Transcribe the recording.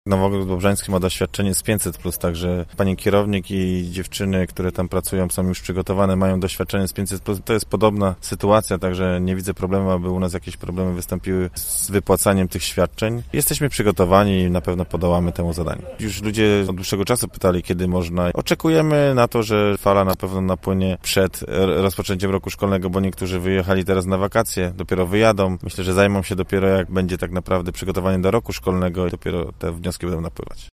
Nowoogród Bobrzański ma doświadczenie z 500+, także pani kierownik i dziewczyny, które tam pracują, są już przygotowane, mają doświadczenie z 500+. To jest podobna sytuacja, także nie widzę problemu, aby u nas jakieś problemy wystąpiły z wypłacaniem tych świadczeń. Jesteśmy przygotowani i na pewno podołamy temu zadaniu. Już ludzie od dłuższego czasu pytali, kiedy można. Oczekujemy na to, że fala na pewno napłynie przed rozpoczęciem roku szkolnego, bo niektórzy wyjechali teraz na wakacje, dopiero wyjadą. Myślę, że zajmą się dopiero jak będzie tak naprawdę przygotowanie do roku szkolnego i dopiero te wnioski będą napływać.